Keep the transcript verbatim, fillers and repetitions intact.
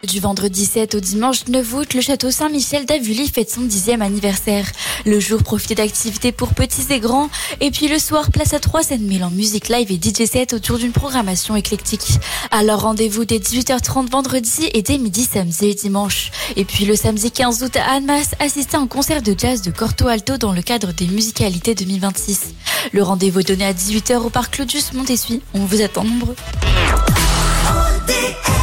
Du vendredi sept au dimanche neuf août, le château Saint-Michel d'Avully fête son dixième anniversaire. Le jour, profitez d'activités pour petits et grands. Et puis le soir, place à trois scènes mêlant musique live et D J set autour d'une programmation éclectique. Alors rendez-vous dès dix-huit heures trente vendredi et dès midi samedi et dimanche. Et puis le samedi quinze août à Annemasse, assistez à un concert de jazz de Corto Alto dans le cadre des Musicalités deux mille vingt-six. Le rendez-vous est donné à dix-huit heures au parc Claudius Montessuie. On vous attend nombreux. O D S